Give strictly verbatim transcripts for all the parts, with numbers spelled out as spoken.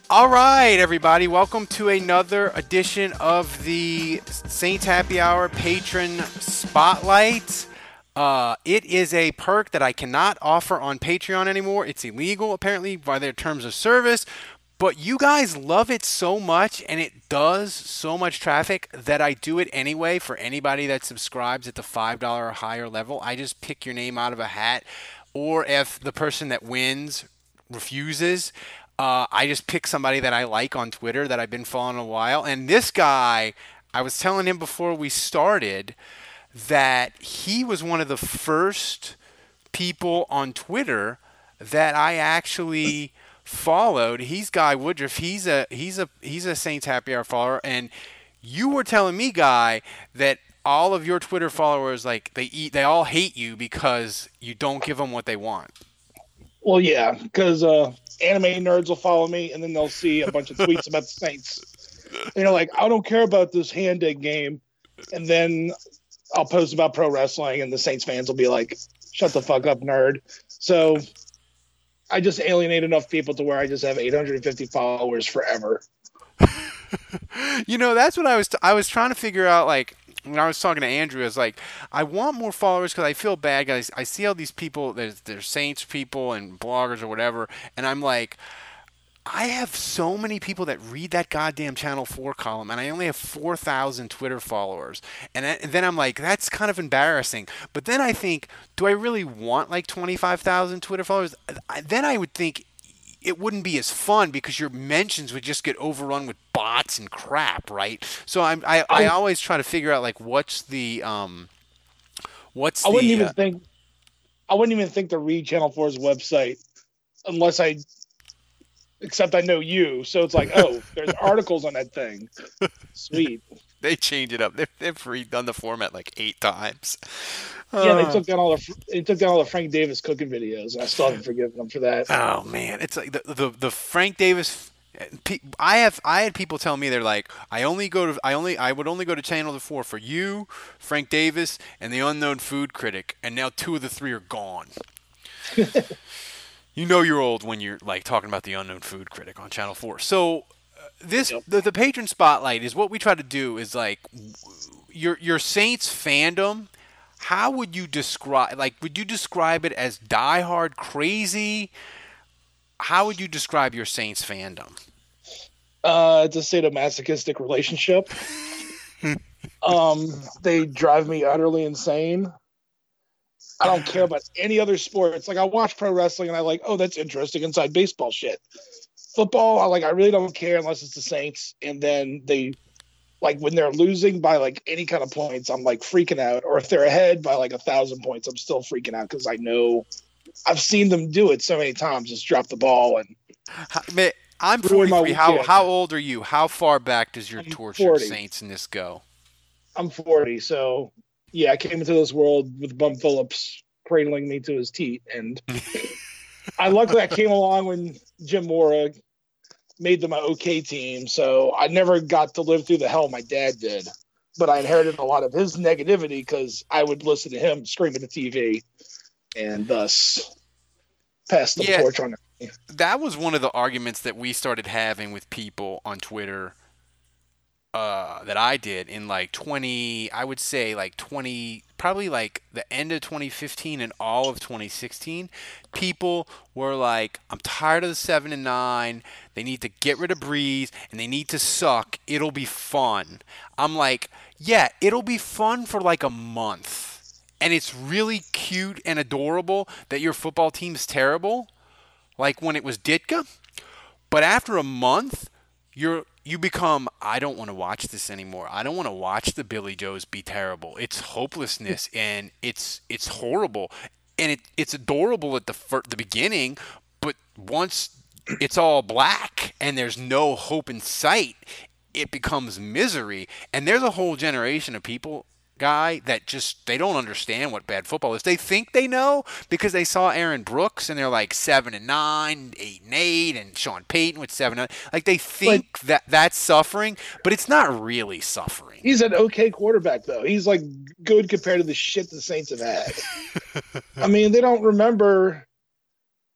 All right, everybody, welcome to another edition of the Saints Happy Hour Patron Spotlight. Uh, it is a perk that I cannot offer on Patreon anymore. It's illegal, apparently, by their terms of service. But you guys love it so much, and it does so much traffic that I do it anyway for anybody that subscribes at the five dollars or higher level. I just pick your name out of a hat, or if the person that wins refuses, uh, I just pick somebody that I like on Twitter that I've been following a while. And this guy, I was telling him before we started that he was one of the first people on Twitter that I actually followed. He's Guy Woodruff. He's a he's a he's a Saints Happy Hour follower, and you were telling me, Guy, that all of your Twitter followers, like, they eat they all hate you because you don't give them what they want. Well, yeah, because uh, anime nerds will follow me, and then they'll see a bunch of tweets about the Saints. You know, like, I don't care about this hand egg game, and then I'll post about pro wrestling, and the Saints fans will be like, "Shut the fuck up, nerd." So I just alienate enough people to where I just have eight hundred fifty followers forever. You know, that's what I was t- I was trying to figure out, like, when I was talking to Andrew. I was like, I want more followers because I feel bad, guys. I see all these people, there's, there's Saints people and bloggers or whatever, and I'm like, I have so many people that read that goddamn Channel four column, and I only have four thousand Twitter followers. And, I, and then I'm like, that's kind of embarrassing. But then I think, do I really want like twenty-five thousand Twitter followers? I, then I would think it wouldn't be as fun because your mentions would just get overrun with bots and crap, right? So I'm, I, I always try to figure out, like, what's the um, what's I wouldn't the, even uh, think I wouldn't even think to read Channel four's website unless I, except I know you. So it's like, oh, there's articles on that thing. Sweet. They change it up. They've, they've redone the format like eight times. Yeah, they Uh, took down all the they took down all the Frank Davis cooking videos, and I still haven't forgiven them for that. Oh man, it's like the the, the Frank Davis. I have I had people tell me, they're like, I only go to I only I would only go to Channel four for you, Frank Davis, and the Unknown Food Critic, and now two of the three are gone. You know you're old when you're like talking about the Unknown Food Critic on Channel four. So uh, this Yep. the, the patron spotlight is what we try to do, is like your your Saints fandom. How would you describe, like, would you describe it as diehard crazy? How would you describe your Saints fandom? Uh, it's a sadomasochistic relationship. um, they drive me utterly insane. I don't care about any other sports. Like, I watch pro wrestling and I like, oh, that's interesting, inside baseball shit. Football, I like, I really don't care unless it's the Saints. And then they, like, when they're losing by like any kind of points, I'm like freaking out. Or if they're ahead by like a thousand points, I'm still freaking out because I know I've seen them do it so many times. Just drop the ball and How- man, I'm ruin my forty-three. How weekend. how old are you? How far back does your I'm tortured forty. Saints in this go? I'm forty, so yeah, I came into this world with Bum Phillips cradling me to his teat, and I luckily I came along when Jim Mora made them an okay team, so I never got to live through the hell my dad did. But I inherited a lot of his negativity because I would listen to him scream at the T V, and thus pass the Yeah. torch on. That was one of the arguments that we started having with people on Twitter, uh, that I did in like twenty, I would say like twenty, probably like the end of twenty fifteen and all of twenty sixteen. People were like, I'm tired of the seven and nine. They need to get rid of Breeze and they need to suck. It'll be fun. I'm like, yeah, it'll be fun for like a month. And it's really cute and adorable that your football team's terrible, like when it was Ditka. But after a month, you're you become, I don't want to watch this anymore. I don't want to watch the Billy Joes be terrible. It's hopelessness and it's it's horrible, and it it's adorable at the fir- the beginning, but once it's all black and there's no hope in sight, it becomes misery. And there's a whole generation of people, Guy, that just, they don't understand what bad football is. They think they know because they saw Aaron Brooks and they're like seven and nine, eight and eight, and Sean Payton with seven and nine. Like, they think that that's suffering, but it's not really suffering. He's an okay quarterback, though. He's like good compared to the shit the Saints have had. I mean, they don't remember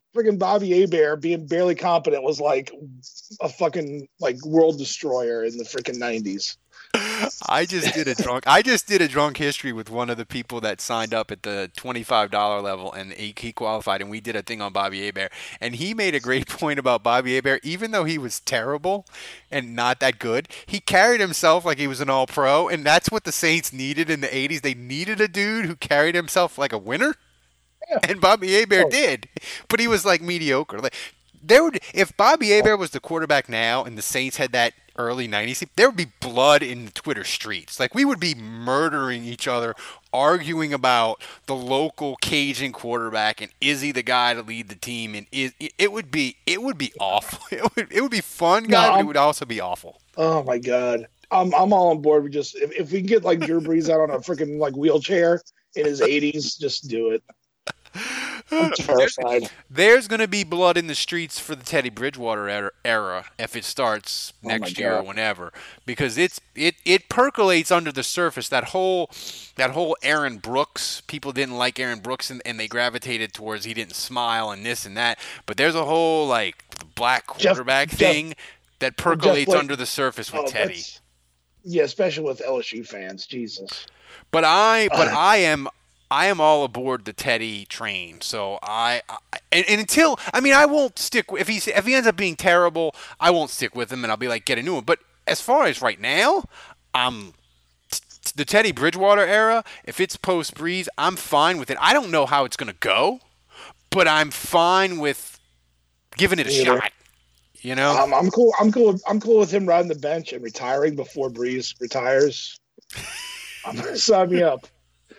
Friggin' Bobby Abear being barely competent was like a fucking like world destroyer in the freaking nineties. I just did a drunk. I just did a drunk history with one of the people that signed up at the twenty-five dollar level, and he, he qualified. And we did a thing on Bobby Abear, and he made a great point about Bobby Abear. Even though he was terrible and not that good, he carried himself like he was an All-Pro, and that's what the Saints needed in the eighties. They needed a dude who carried himself like a winner, Yeah. and Bobby Abear Oh. did, but he was like mediocre. Like there would, if Bobby Abear was the quarterback now, and the Saints had that early nineties, there would be blood in the Twitter streets. Like we would be murdering each other, arguing about the local Cajun quarterback and is he the guy to lead the team? And is it would be it would be awful. It would it would be fun, guy, No, but it I'm- would also be awful. Oh my god. I'm I'm all on board with just if, if we can get like Drew Brees out on a freaking like wheelchair in his eighties, just do it. I'm terrified. There's going to be blood in the streets for the Teddy Bridgewater era, era if it starts Oh my next year or God. whenever, because it's it it percolates under the surface. That whole that whole Aaron Brooks, people didn't like Aaron Brooks and, and they gravitated towards he didn't smile and this and that. But there's a whole like black Jeff- quarterback Jeff- thing that percolates Blake- under the surface with Oh, Teddy. that's- Yeah, especially with L S U fans. Jesus. But I, but Ugh. I am, I am all aboard the Teddy train. So I, I and, and until I mean, I won't stick if he if he ends up being terrible, I won't stick with him, and I'll be like, get a new one. But as far as right now, I'm t- t- the Teddy Bridgewater era. If it's post Breeze, I'm fine with it. I don't know how it's gonna go, but I'm fine with giving it a Me either. shot. You know. Um, I'm cool. I'm cool. I'm cool with him riding the bench and retiring before Breeze retires. I'm gonna sign me up.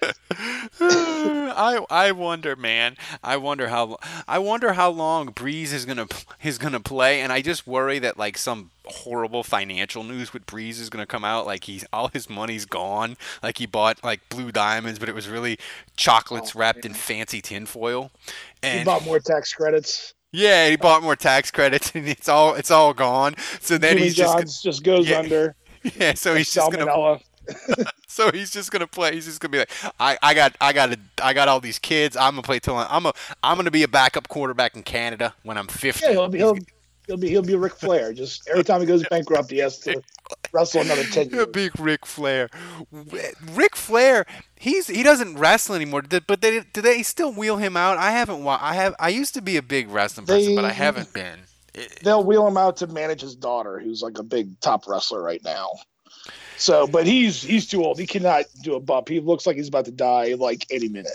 I I wonder, man. I wonder how I wonder how long Breeze is gonna is gonna play, and I just worry that like some horrible financial news with Breeze is gonna come out, like he's all his money's gone, like he bought like blue diamonds, but it was really chocolates Oh, wrapped in man. fancy tinfoil. He And bought more tax credits. yeah, he bought more tax credits, and it's all it's all gone. So then Jimmy he's just John's just, goes yeah. under. yeah. So he's just gonna Salmonella. So he's just gonna play. He's just gonna be like, I, I got, I got, a, I got all these kids. I'm gonna play till I- I'm a, I'm gonna be a backup quarterback in Canada when I'm fifty. Yeah, he'll be He's he'll, he'll be he'll be Ric Flair. Just every time he goes bankrupt, he has to wrestle another ten a years. big Ric Flair. Ric Flair, he's he doesn't wrestle anymore. Did- But they do they still wheel him out? I haven't. wa- I have. I used to be a big wrestling person, but I They- haven't been. It- They'll wheel him out to manage his daughter, who's like a big top wrestler right now. So, but he's he's too old. He cannot do a bump. He looks like he's about to die like any minute.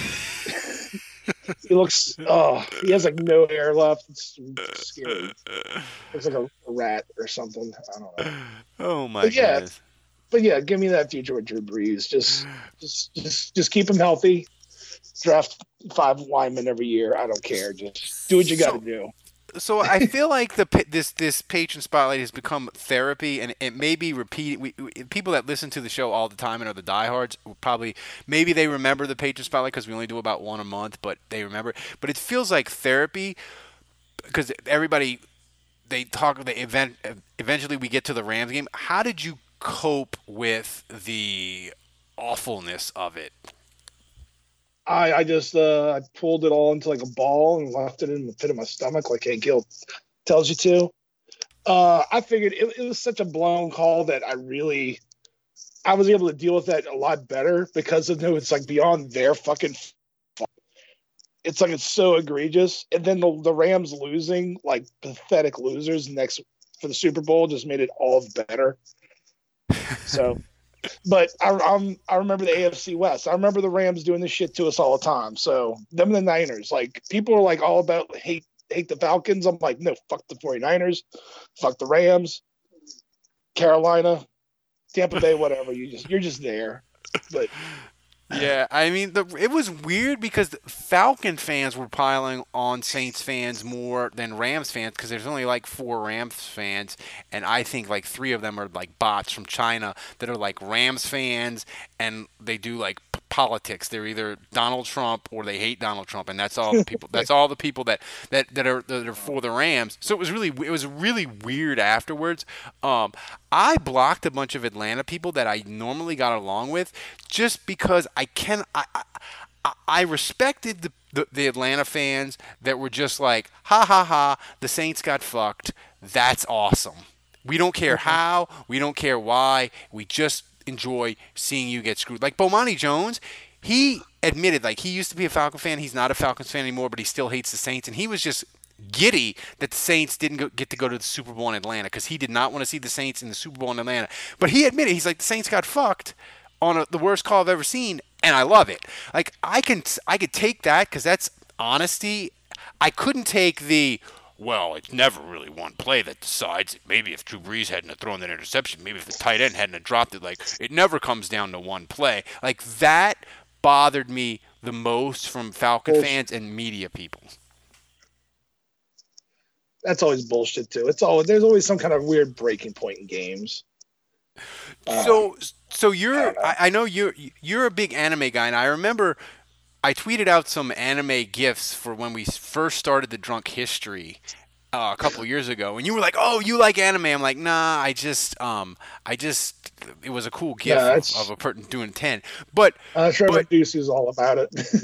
He looks. Oh, he has like no hair left. It's scary. Looks like a, a rat or something. I don't know. oh my But yeah. goodness. But yeah, give me that future with Drew Brees. Just, just, just, just keep him healthy. Draft five linemen every year. I don't care. Just do what you got to So- do. So I feel like the pa- this this patron spotlight has become therapy, and it may be repeated. We, we, people that listen to the show all the time and are the diehards will probably maybe they remember the patron spotlight because we only do about one a month, but they remember. it. But it feels like therapy because everybody they talk. They event eventually we get to the Rams game. How did you cope with the awfulness of it? I, I just uh, I pulled it all into like a ball and left it in the pit of my stomach, like Hank Gill tells you to. Uh, I figured it, it was such a blown call that I really, I was able to deal with that a lot better because of no, it's like beyond their fucking. fault. It's like it's so egregious, and then the the Rams losing like pathetic losers next for the Super Bowl just made it all better. So. But I, I'm, I remember the A F C West. I remember the Rams doing this shit to us all the time. So them and the Niners, like people are like all about hate hate the Falcons. I'm like, no, fuck the 49ers, fuck the Rams, Carolina, Tampa Bay, whatever. You just you're just there. But Yeah, I mean, the, it was weird because the Falcon fans were piling on Saints fans more than Rams fans because there's only like four Rams fans, and I think like three of them are like bots from China that are like Rams fans, and they do like p- politics. They're either Donald Trump or they hate Donald Trump, and that's all the people. That's all the people that, that, that are that are for the Rams. So it was really it was really weird afterwards. Um, I blocked a bunch of Atlanta people that I normally got along with just because I can I I, I respected the the the Atlanta fans that were just like, ha ha ha, the Saints got fucked. That's awesome. We don't care how, we don't care why. We just enjoy seeing you get screwed. Like Bomani Jones, he admitted like he used to be a Falcon fan. He's not a Falcons fan anymore, but he still hates the Saints, and he was just giddy that the Saints didn't go, get to go to the Super Bowl in Atlanta because he did not want to see the Saints in the Super Bowl in Atlanta. But he admitted, he's like, the Saints got fucked on a, the worst call I've ever seen, and I love it. Like I can I could take that because that's honesty. I couldn't take the, well, it's never really one play that decides. Maybe if Drew Brees hadn't have thrown that interception, maybe if the tight end hadn't have dropped it, like it never comes down to one play. Like that bothered me the most from Falcon fans and media people. That's always bullshit too. It's always there's always some kind of weird breaking point in games. So, so you're I, know. I know you're you're a big anime guy, and I remember I tweeted out some anime gifs for when we first started the Drunk History uh, a couple years ago, and you were like, "Oh, you like anime?" I'm like, "Nah, I just um I just it was a cool gif yeah, of, of a person doing ten." But I'm sure but, Deuce is all about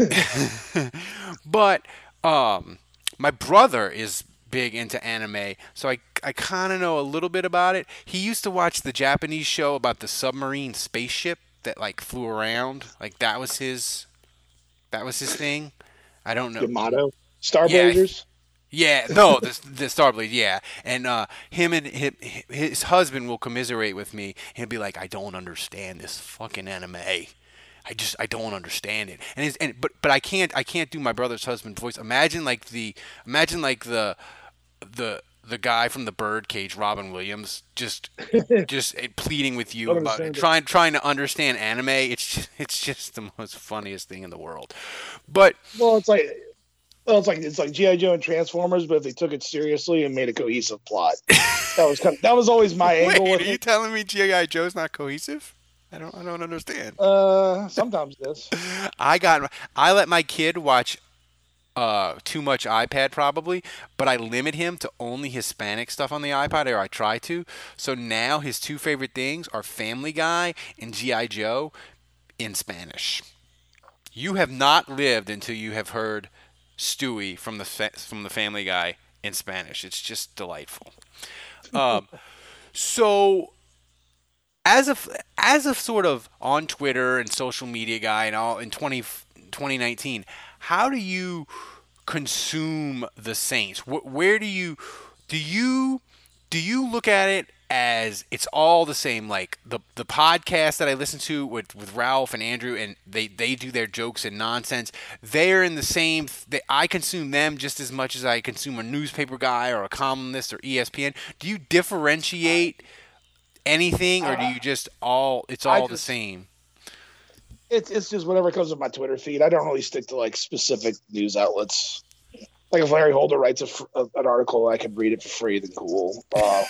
it. But um, my brother is big into anime, so I I kind of know a little bit about it. He used to watch the Japanese show about the submarine spaceship that like flew around. Like that was his that was his thing. I don't know. Yamato, Starblazers. Yeah, yeah, no, the the Starblade, yeah. And uh, him and his, his husband will commiserate with me. He'll be like, "I don't understand this fucking anime. I just I don't understand it." And his, and but but I can't I can't do my brother's husband's voice. Imagine like the imagine like the the the guy from the Birdcage, Robin Williams, just just pleading with you about it, trying trying to understand anime. It's just, it's just the most funniest thing in the world. But well, it's like well, it's like it's like G I. Joe and Transformers, but if they took it seriously and made a cohesive plot, that was kind of, that was always my Wait, angle. With are you it. telling me G I. Joe's not cohesive? I don't I don't understand. Uh, sometimes it is. I got I let my kid watch Uh, too much iPad probably, but I limit him to only Hispanic stuff on the iPad, or I try to. So now his two favorite things are Family Guy and G I. Joe in Spanish. You have not lived until you have heard Stewie from the fa- from the Family Guy in Spanish. It's just delightful. Um, so as a as a sort of on Twitter and social media guy and all in twenty, twenty nineteen. How do you consume the Saints? Where do you do you do you look at it as it's all the same? Like the the podcast that I listen to with, with Ralph and Andrew, and they, they do their jokes and nonsense. They're in the same. They, I consume them just as much as I consume a newspaper guy or a columnist or E S P N. Do you differentiate anything, or do you just all? It's all just, the same. It's it's just whatever comes with my Twitter feed. I don't really stick to like specific news outlets. Like if Larry Holder writes a, a, an article, I can read it for free. Then cool. Uh,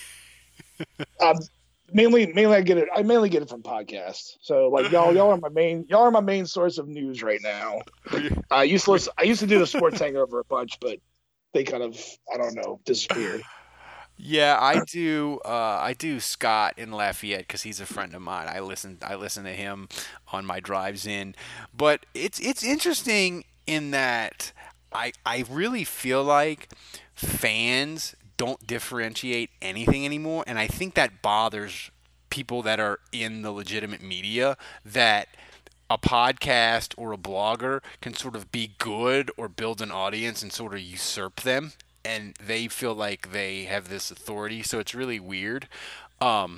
um, mainly, mainly I get it. I mainly get it from podcasts. So like y'all, y'all are my main. Y'all are my main source of news right now. I used to listen, I used to do the Sports Hangover a bunch, but they kind of I don't know disappeared. Yeah, I do. Uh, I do Scott in Lafayette because he's a friend of mine. I listen. I listen to him on my drives in. But it's it's interesting in that I I really feel like fans don't differentiate anything anymore, and I think that bothers people that are in the legitimate media. That a podcast or a blogger can sort of be good or build an audience and sort of usurp them. And they feel like they have this authority, so it's really weird. Um,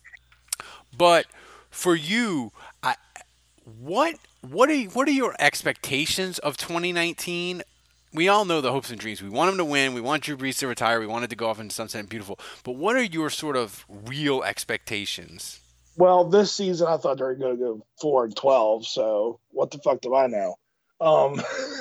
but for you, I, what what are what are your expectations of twenty nineteen? We all know the hopes and dreams. We want him to win. We want Drew Brees to retire. We want it to go off into sunset and beautiful. But what are your sort of real expectations? Well, this season I thought they were going to go four and twelve. So what the fuck do I know? Um,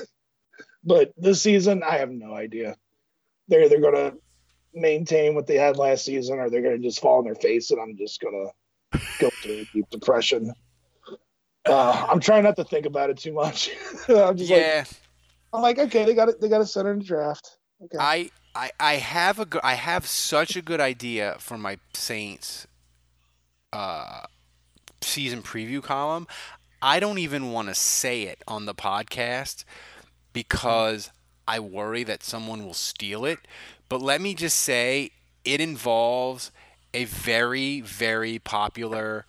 but this season, I have no idea. They're they're going to maintain what they had last season, or they're going to just fall on their face, and I'm just going to go through a deep depression. Uh, I'm trying not to think about it too much. I'm just yeah. like, I'm like, okay, they got it. They got a center in the draft. Okay. I, I I have a I have such a good idea for my Saints uh, season preview column. I don't even want to say it on the podcast because I worry that someone will steal it. But let me just say, it involves a very, very popular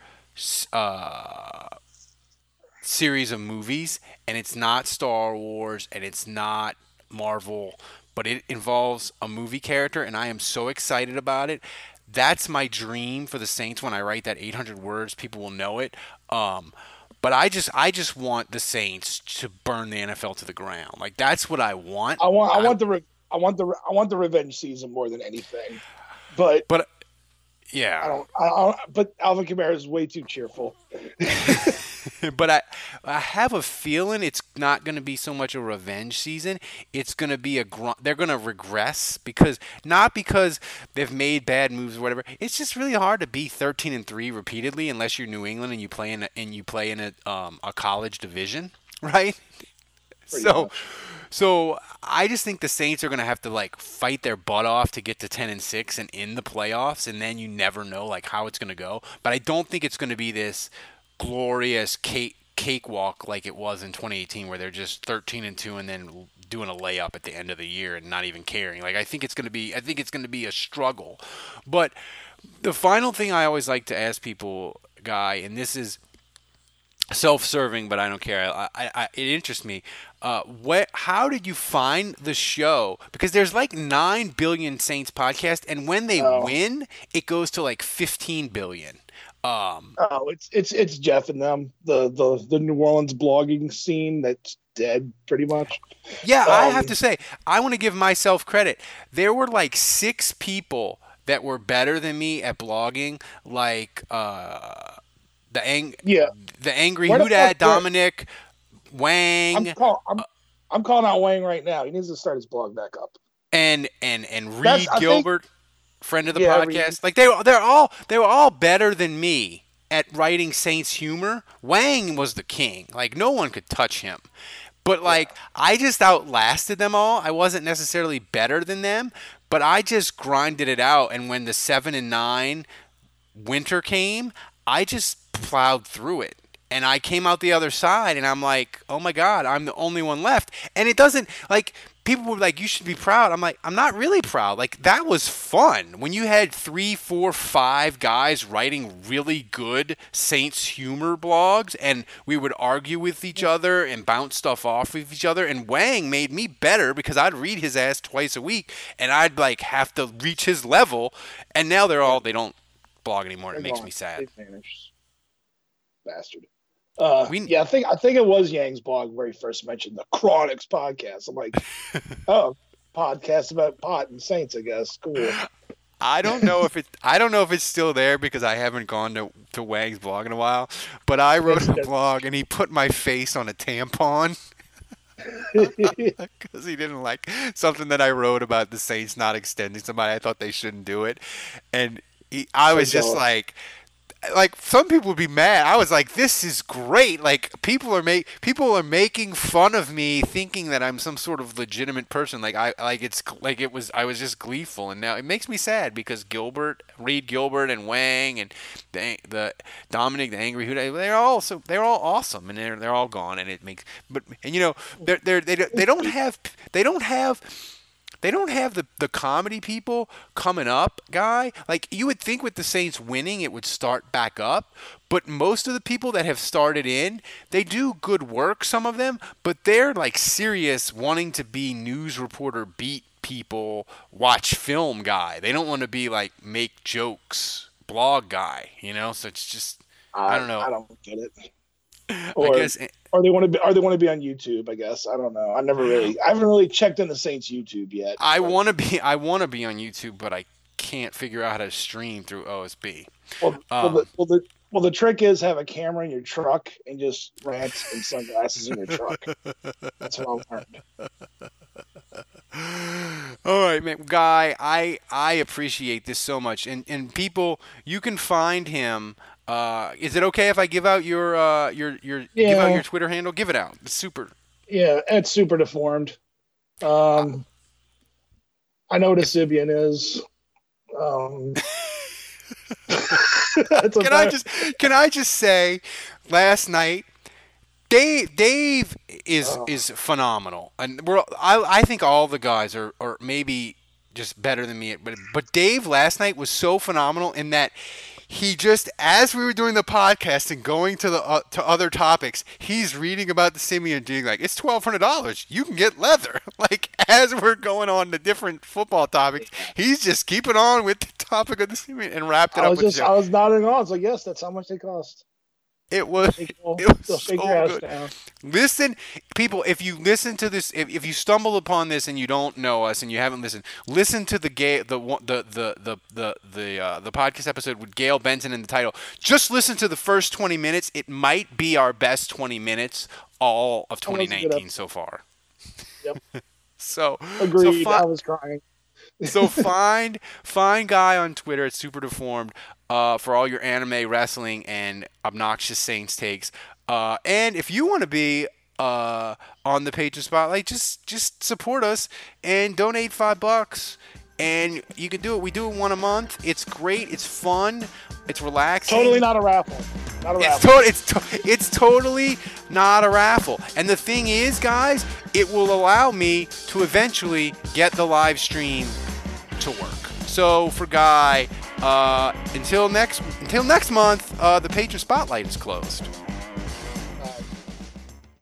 uh, series of movies, and it's not Star Wars, and it's not Marvel, but it involves a movie character, and I am so excited about it. That's my dream for the Saints. When I write that eight hundred words, people will know it. Um, but I just, I just want the Saints to burn the N F L to the ground. Like, that's what I want. I want, I I, want the, re- I want the, I want the revenge season more than anything. But, but yeah, I don't, I don't. But Alvin Kamara is way too cheerful. But I, I have a feeling it's not going to be so much a revenge season. It's going to be a gr- they're going to regress because not because they've made bad moves or whatever. It's just really hard to be thirteen and three repeatedly unless you're New England and you play in a, and you play in a um, a college division, right? Pretty so. much. So I just think the Saints are going to have to like fight their butt off to get to ten and six and in the playoffs, and then you never know like how it's going to go. But I don't think it's going to be this glorious cake cakewalk like it was in twenty eighteen, where they're just thirteen and two and then doing a layup at the end of the year and not even caring. Like I think it's going to be, I think it's going to be a struggle. But the final thing I always like to ask people, Guy, and this is self-serving, but I don't care. I, I, I it interests me. Uh, what? How did you find the show? Because there's like nine billion Saints podcasts, and when they Oh. win, it goes to like fifteen billion. Um, Oh, it's it's it's Jeff and them, the the the New Orleans blogging scene that's dead pretty much. yeah, I have Um, to say, I want to give myself credit. There were like six people that were better than me at blogging, like uh, the ang- Yeah, the angry Where the Hoodad, fuck- where- Dominic, Wang. I'm call, I'm I'm calling out Wang right now. He needs to start his blog back up. and and and Reed That's- I think- Gilbert, friend of the Yeah, podcast. Reed. Like they were, they're all they were all better than me at writing Saints humor. Wang was the king. Like no one could touch him. But like I just outlasted them all. I wasn't necessarily better than them, but I just grinded it out. And when the seven and nine winter came, I just plowed through it. And I came out the other side, and I'm like, oh my God, I'm the only one left. And it doesn't, like, people were like, you should be proud. I'm like, I'm not really proud. Like, that was fun. When you had three, four, five guys writing really good Saints humor blogs, and we would argue with each other and bounce stuff off of each other. And Wang made me better because I'd read his ass twice a week, and I'd, like, have to reach his level. And now they're all, they don't blog anymore. It makes me sad. They vanished. Bastard. Uh, We- yeah, I think I think it was Yang's blog where he first mentioned the Chronics podcast. I'm like, oh, podcast about pot and Saints, I guess. Cool. I don't know if it. I don't know if it's still there because I haven't gone to to Wang's blog in a while. But I wrote a blog and he put my face on a tampon because he didn't like something that I wrote about the Saints not extending somebody. I thought they shouldn't do it, and he, I was just jealous. like. Like some people would be mad. I was like, "This is great!" Like people are make people are making fun of me, thinking that I'm some sort of legitimate person. Like I like it's like it was. I was just gleeful, and now it makes me sad because Gilbert, Reed Gilbert, and Wang, and the the Dominic, the Angry Hoodie, they're all so they're all awesome, and they're they're all gone, and it makes. But and you know they're they're they don't- they don't have they don't have. They don't have the, the comedy people coming up, Guy. Like, you would think with the Saints winning, it would start back up. But most of the people that have started in, they do good work, some of them. But they're, like, serious, wanting to be news reporter, beat people, watch film guy. They don't want to be, like, make jokes, blog guy, you know? So it's just, I don't know. I don't get it. I Or, guess or they want to be, or they want to be on YouTube. I guess I don't know. I never really, I haven't really checked in the Saints YouTube yet. I but- want to be I want to be on YouTube, but I can't figure out how to stream through O S B. Well, well, Um, the, well, the well, the trick is have a camera in your truck and just rant and sunglasses in your truck. That's what I learned. All right, man, Guy. I I appreciate this so much, and and people, you can find him. Uh, is it okay if I give out your uh your your give out Yeah. your Twitter handle? Give it out. It's super. Yeah, it's super deformed. Um, I know what a Sibian is. Um, that's Can I about- just can I just say, last night, Dave Dave is Oh. is phenomenal, and we're I I think all the guys are are maybe just better than me, but but Dave last night was so phenomenal in that he just, as we were doing the podcast and going to the uh, to other topics, he's reading about the Simeon doing like it's twelve hundred dollars. You can get leather. Like as we're going on to different football topics, he's just keeping on with the topic of the Simeon and wrapped it I up was with just, the I show. was nodding on. I was like, yes, that's how much they cost. It was It it was They'll so shake your ass good. down. Listen, people, if you listen to this, if, if you stumble upon this and you don't know us and you haven't listened, listen to the gay the one- the the the the the, uh, the podcast episode with Gail Benson in the title. Just listen to the first twenty minutes. It might be our best twenty minutes all of That was a twenty good nineteen episode. so far. Yep. So Agreed. So I fi- was crying. so find find Guy on Twitter at Super Deformed uh, for all your anime, wrestling, and obnoxious Saints takes. Uh, and if you want to be uh, on the Patron Spotlight, just just support us and donate five bucks. And you can do it. We do it one a month. It's great. It's fun. It's relaxing. Totally not a raffle. Not a It's, raffle. to- it's, to- it's totally not a raffle. And the thing is, guys, it will allow me to eventually get the live stream to work. So for Guy, uh, until next until next month, uh, the Patron Spotlight is closed.